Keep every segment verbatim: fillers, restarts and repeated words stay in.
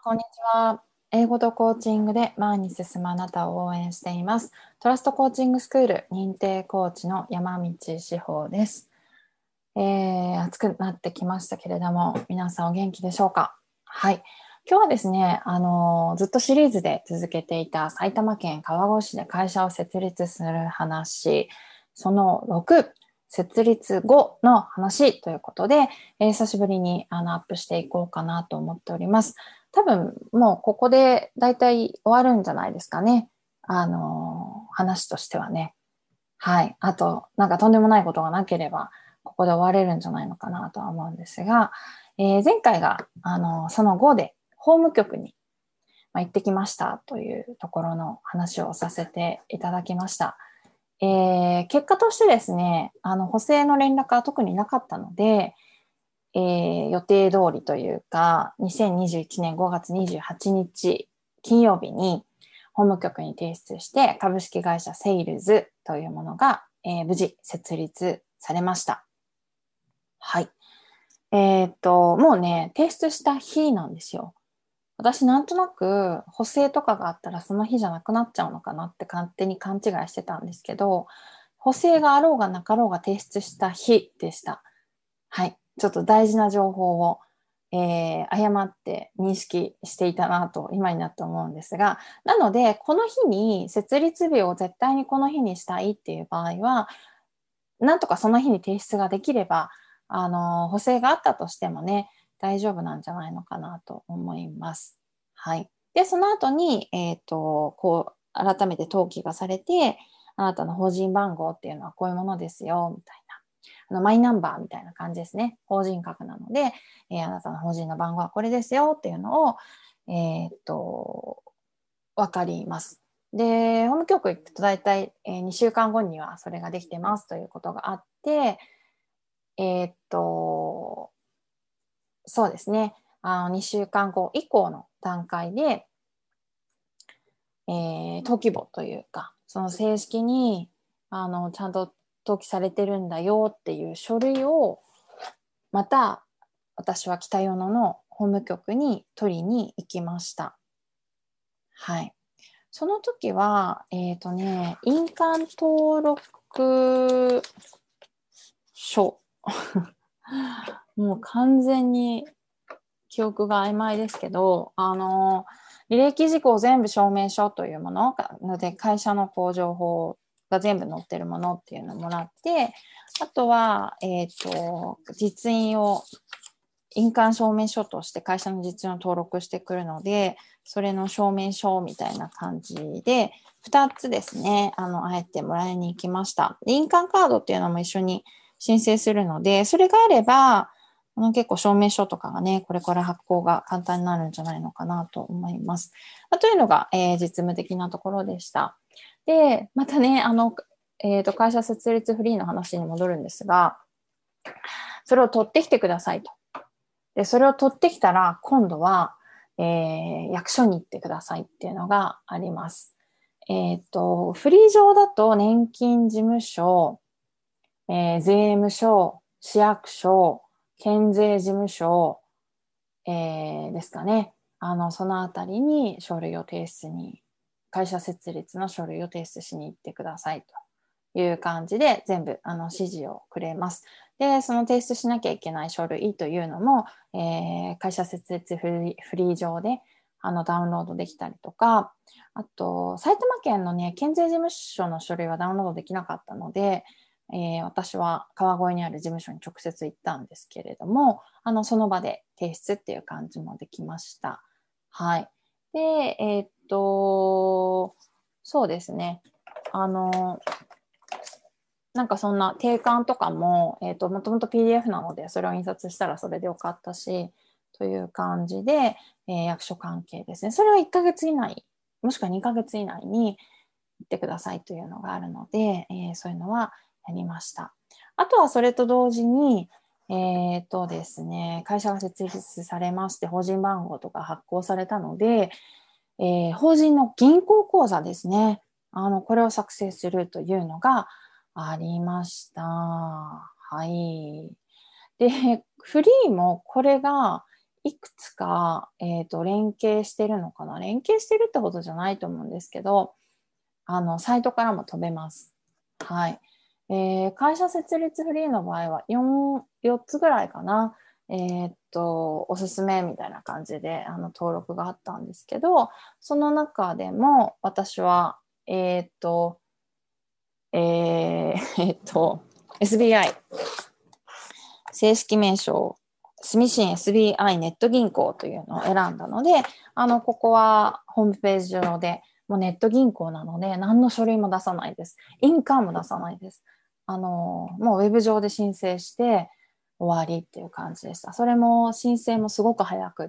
こんにちは。英語とコーチングで前に進むあなたを応援しています。トラストコーチングスクール認定コーチの山道志保です。えー、暑くなってきましたけれども、皆さんお元気でしょうか？はい。今日はですね、あのーずっとシリーズで続けていた埼玉県川越市で会社を設立する話、そのろく、設立後の話ということで、えー久しぶりにあのアップしていこうかなと思っております。多分もうここでだいたい終わるんじゃないですかね。あのー話としてはね。はい。あと、なんかとんでもないことがなければ、ここで終われるんじゃないのかなとは思うんですが、えー前回が、あの、その後で、法務局に、まあ、行ってきましたというところの話をさせていただきました。えー結果としてですね、あの、補正の連絡は特になかったので、えー予定通りというか、にせんにじゅういちねんごがつにじゅうはちにち金曜日に法務局に提出して株式会社セイルズというものが、えー無事設立されました。はい。えーっと、もうね、提出した日なんですよ。私なんとなく補正とかがあったらその日じゃなくなっちゃうのかなって勝手に勘違いしてたんですけど、補正があろうがなかろうが提出した日でした。はい。ちょっと大事な情報を、えー誤って認識していたなと今になって思うんですが、なので、この日に設立日を絶対にこの日にしたいっていう場合は、なんとかその日に提出ができれば、あの、補正があったとしてもね、大丈夫なんじゃないのかなと思います。はい。で、その後に、えっと、こう、改めて登記がされて、あなたの法人番号っていうのはこういうものですよ、みたいな。あのマイナンバーみたいな感じですね。法人格なので、えーあなたの法人の番号はこれですよっていうのを、えーっと、わかります。で、法務局行くと大体、えー、にしゅうかんごにはそれができてますということがあって、えーっと、そうですね。あのにしゅうかんご以降の段階で、えー登記簿というか、その正式に、あの、ちゃんと登記されてるんだよっていう書類を、また、私は北与野の法務局に取りに行きました。はい。その時は、えっとね、印鑑登録書。もう完全に記憶が曖昧ですけど、あの、履歴事項全部証明書というものが、ので、会社のこう情報が全部載ってるものっていうのをもらって、あとは、えっと、実印を印鑑証明書として会社の実印を登録してくるので、それの証明書みたいな感じで、ふたつですね、あの、あえてもらいに行きました。印鑑カードっていうのも一緒に申請するので、それがあれば、あの結構証明書とかがね、これから発行が簡単になるんじゃないのかなと思います。というのが、えー実務的なところでした。で、またね、あの、えっと、会社設立フリーの話に戻るんですが、それを取ってきてくださいと。で、それを取ってきたら、今度は、えー役所に行ってくださいっていうのがあります。えっと、フリー上だと年金事務所、えー税務署、市役所、県税事務所、えーですかね。あの、そのあたりに書類を提出に、会社設立の書類を提出しに行ってくださいという感じで全部あの指示をくれます。で、その提出しなきゃいけない書類というのも、えー会社設立フリーフリー上であのダウンロードできたりとか、あと、埼玉県のね、県税事務所の書類はダウンロードできなかったので、えー私は川越にある事務所に直接行ったんですけれども、あの、その場で提出っていう感じもできました。はい。で、えーっと、そうですね。あの、なんかそんな定款とかも、えーっと、もともと ピーディーエフ なので、それを印刷したらそれでよかったし、という感じで、えー役所関係ですね。それはいっかげつ以内、もしくはにかげつ以内に行ってくださいというのがあるので、えーそういうのはやりました。あとはそれと同時に、えっとですね、会社が設立されまして、法人番号とか発行されたので、えー法人の銀行口座ですね。あの、これを作成するというのがありました。はい。で、フリーもこれがいくつか、えーと、連携してるのかな。連携してるってほどじゃないと思うんですけど、あの、サイトからも飛べます。はい。えー、会社設立フリーの場合はよん、よっつぐらいかな。えーっと、おすすめみたいな感じであの登録があったんですけど、その中でも私は、えーっと、えー、えーっと、エスビーアイ、正式名称、住信 エスビーアイ ネット銀行というのを選んだので、あの、ここはホームページ上で、もうネット銀行なので、何の書類も出さないです。印鑑も出さないです。あの、もうウェブ上で申請して終わりっていう感じでした。それも申請もすごく早くって、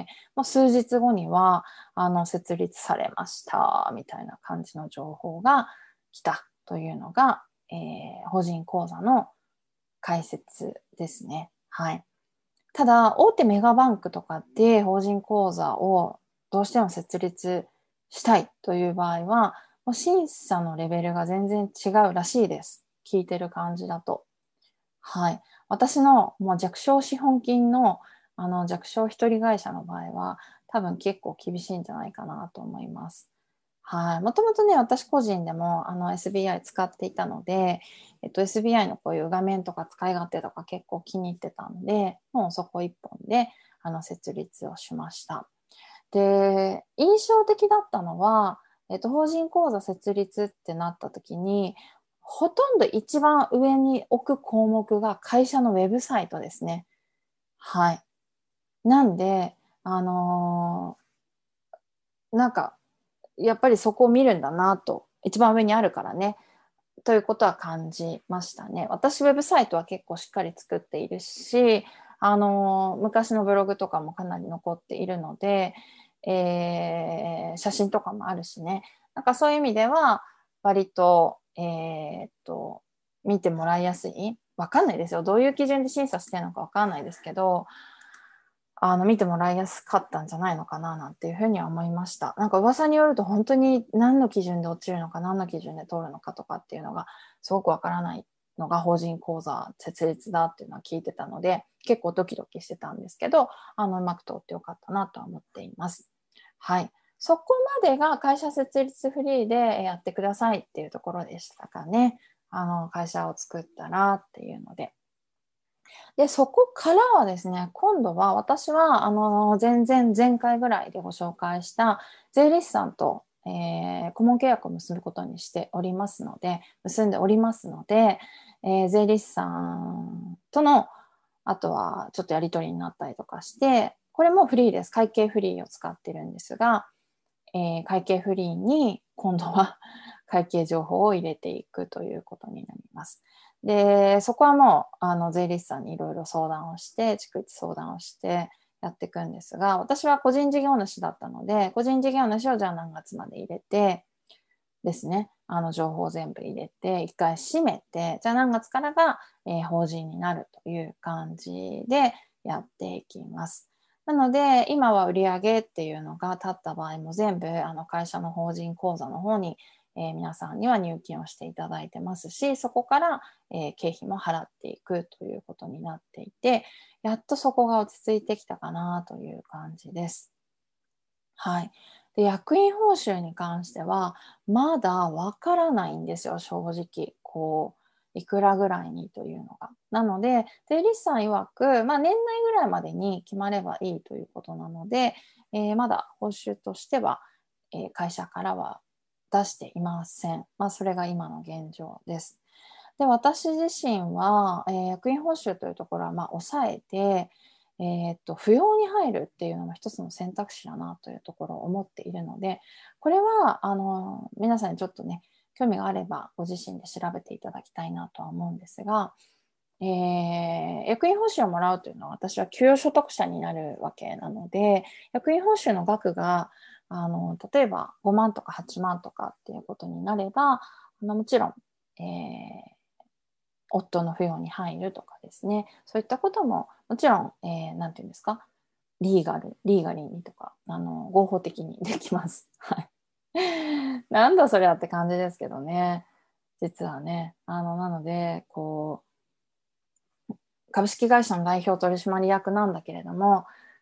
もう数日後には、あの、設立されました、みたいな感じの情報が来たというのが、えー、法人口座の解説ですね。はい。ただ、大手メガバンクとかで法人口座をどうしても設立したいという場合は、もう審査のレベルが全然違うらしいです。聞いてる感じだと。はい。私のもう弱小資本金のあの弱小一人会社の場合は、多分結構厳しいんじゃないかなと思います。はい。もともとね、私個人でもあの エスビーアイ 使っていたので、えっと、エスビーアイ のこういう画面とか使い勝手とか結構気に入ってたんで、もうそこ一本であの設立をしました。で、印象的だったのは、えっと、法人口座設立ってなった時に、ほとんど一番上に置く項目が会社のウェブサイトですね。はい。なんで、あのーなんか、やっぱりそこを見るんだなと、一番上にあるからね、ということは感じましたね。私、ウェブサイトは結構しっかり作っているし、あの、昔のブログとかもかなり残っているので、えー、写真とかもあるしね。なんかそういう意味では、割と、えーっと、見てもらいやすい。わかんないですよ。どういう基準で審査してるのかわかんないですけど、あの見てもらいやすかったんじゃないのかななんていうふうには思いました。なんか噂によると本当に何の基準で落ちるのか何の基準で通るのかとかっていうのがすごくわからないのが法人口座設立だっていうのは聞いてたので結構ドキドキしてたんですけど、あのうまく通ってよかったなとは思っています。はい。そこまでが会社設立フリーでやってくださいっていうところでしたかね。あの会社を作ったらっていうので。で、そこからはですね、今度は私は、あの、前々前回ぐらいでご紹介した税理士さんと、えー、顧問契約を結ぶことにしておりますので、結んでおりますので、えー、税理士さんとの、あとはちょっとやり取りになったりとかして、これもフリーです。会計フリーを使ってるんですが、えー、会計フリーに今度は会計情報を入れていくということになります。で、そこはもう、あの、税理士さんにいろいろ相談をして、逐一相談をしてやっていくんですが、私は個人事業主だったので、個人事業主をじゃあ何月まで入れてですね、あの、情報を全部入れて、一回閉めて、じゃあ何月からが、えー法人になるという感じでやっていきます。なので、今は売上っていうのが立った場合も全部、あの、会社の法人口座の方に、えー皆さんには入金をしていただいてますし、そこから、えー経費も払っていくということになっていて、やっとそこが落ち着いてきたかなという感じです。はい。で、役員報酬に関しては、まだわからないんですよ、正直。こう、いくらぐらいにというのが。なので、税理士さん曰く、まあ、年内ぐらいまでに決まればいいということなので、えーまだ報酬としては、えー会社からは出していません。まあ、それが今の現状です。で、私自身は、えー役員報酬というところは、まあ、抑えて、えーっと、扶養に入るっていうのも一つの選択肢だなというところを思っているので、これは、あの、皆さんにちょっとね、興味があれば、ご自身で調べていただきたいなとは思うんですが、えー役員報酬をもらうというのは、私は給与所得者になるわけなので、役員報酬の額が、あの、例えばごまんとかはちまんとかっていうことになれば、あのもちろん、えー夫の扶養に入るとかですね、そういったことももちろん、えー、なんていうんですか、リーガル、リーガリーにとか、あの、合法的にできます。はい。なんだそれはって感じですけどね。実はね。あの、なので、こう、株式会社の代表取締役なんだけれども、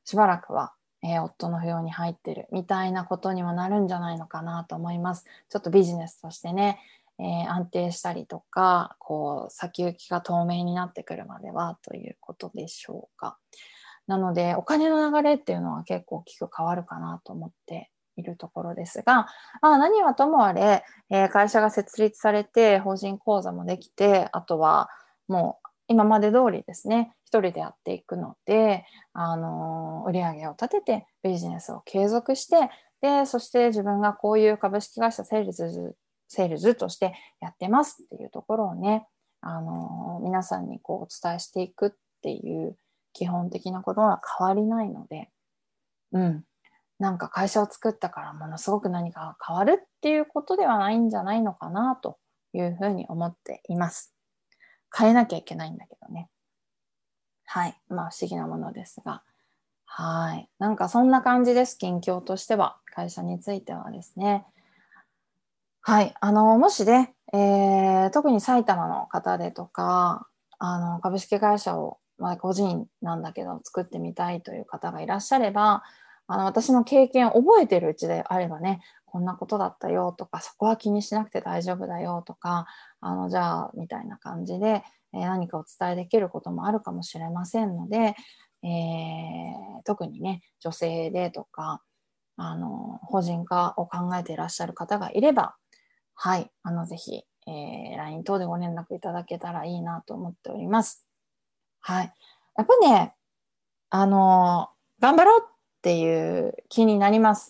しばらくは、えー夫の扶養に入ってるみたいなことにもなるんじゃないのかなと思います。ちょっとビジネスとしてね、えー安定したりとか、こう先行きが透明になってくるまではということでしょうか。なのでお金の流れっていうのは結構大きく変わるかなと思っているところですが、まあ、何はともあれ、えー会社が設立されて法人口座もできて、あとはもう今まで通りですね、一人でやっていくので、あのー売上を立ててビジネスを継続して、でそして自分がこういう株式会社セールズセールズとしてやってますっていうところをね、あのー皆さんにこうお伝えしていくっていう基本的なことは変わりないので、うん、なんか会社を作ったからものすごく何かが変わるっていうことではないんじゃないのかなというふうに思っています。変えなきゃいけないんだけどね。はい。まあ不思議なものですが。はい。なんかそんな感じです。近況としては。会社についてはですね。はい。あの、もしね、えー、特に埼玉の方でとか、あの、株式会社を、まあ、個人なんだけど作ってみたいという方がいらっしゃれば、あの、私の経験を覚えてるうちであればね、こんなことだったよとか、そこは気にしなくて大丈夫だよとか、あの、じゃあ、みたいな感じで、えー何かお伝えできることもあるかもしれませんので、えー特にね、女性でとか、あの、法人化を考えていらっしゃる方がいれば、はい、あの、ぜひ、えー、ライン 等でご連絡いただけたらいいなと思っております。はい。やっぱね、あのー頑張ろうっていう気になります。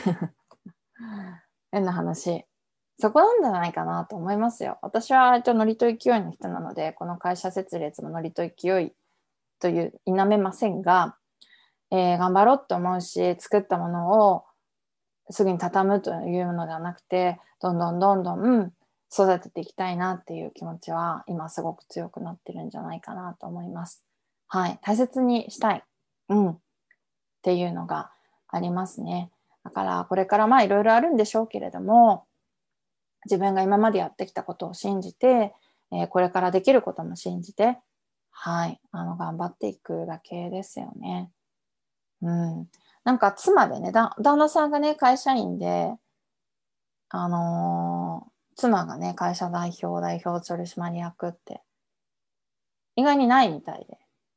変な話。そこなんじゃないかなと思いますよ。私は一応ノリと勢いの人なので、この会社設立もノリと勢いという否めませんが、えー頑張ろうと思うし、作ったものをすぐに畳むというのではなくて、どんどんどんどん育てていきたいなっていう気持ちは今すごく強くなってるんじゃないかなと思います。はい。大切にしたい。うん。っていうのがありますね。だからこれからまあいろいろあるんでしょうけれども、自分が今までやってきたことを信じて、えーこれからできることも信じて、はい。あの、頑張っていくだけですよね。うん。なんか妻でね、だ旦那さんがね、会社員で、あのー妻がね、会社代表、代表取締役って意外にないみたいで。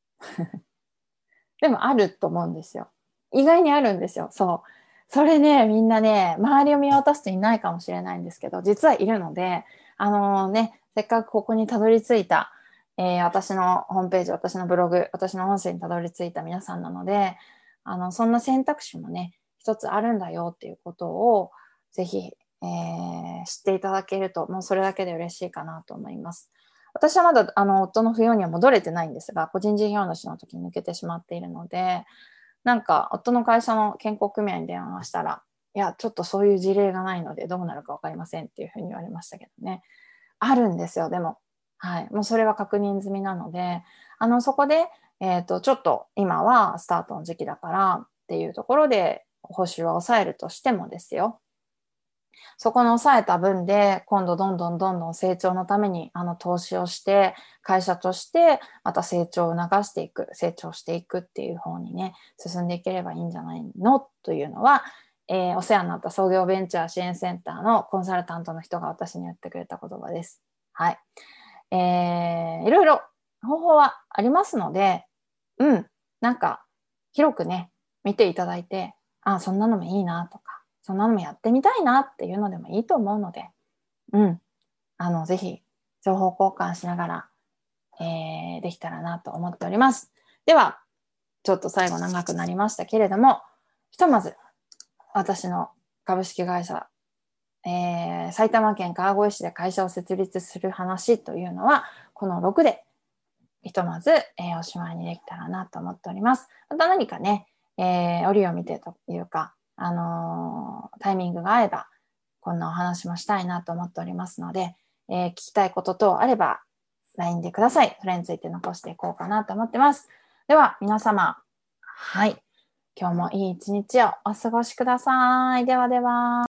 でもあると思うんですよ。意外にあるんですよ。そう。それね、みんなね、周りを見渡すといないかもしれないんですけど、実はいるので、あのね、せっかくここにたどり着いた、えー私のホームページ、私のブログ、私の音声にたどり着いた皆さんなので、あの、そんな選択肢もね、一つあるんだよっていうことを、ぜひ、えー知っていただけると、もうそれだけで嬉しいかなと思います。私はまだあの夫の扶養には戻れてないんですが、個人事業主の時に抜けてしまっているので、なんか夫の会社の健康組合に電話したら、いや、ちょっとそういう事例がないのでどうなるか分かりませんっていうふうに言われましたけどね。あるんですよ、でも。はい。もうそれは確認済みなので、あの、そこで、えっと、ちょっと今はスタートの時期だからっていうところで報酬は抑えるとしてもですよ。そこの抑えた分で、今度どんどんどんどん成長のためにあの投資をして、会社としてまた成長を促していく、成長していくっていう方にね、進んでいければいいんじゃないのというのは、えーお世話になった創業ベンチャー支援センターのコンサルタントの人が私に言ってくれた言葉です。はい。えーいろいろ方法はありますので、うん、なんか広くね、見ていただいて、あ、そんなのもいいなとか、そんなのもやってみたいなっていうのでもいいと思うので、うん、あの、ぜひ情報交換しながら、えーできたらなと思っております。では、ちょっと最後長くなりましたけれども、ひとまず私の株式会社、えー埼玉県川越市で会社を設立する話というのは、このろくでひとまず、えーおしまいにできたらなと思っております。また何かね、えー折を見てというか、あのータイミングが合えば、こんなお話もしたいなと思っておりますので、えー聞きたいこと等あれば、ライン でください。それについて残していこうかなと思ってます。では、皆様、はい。今日もいい一日をお過ごしください。ではでは。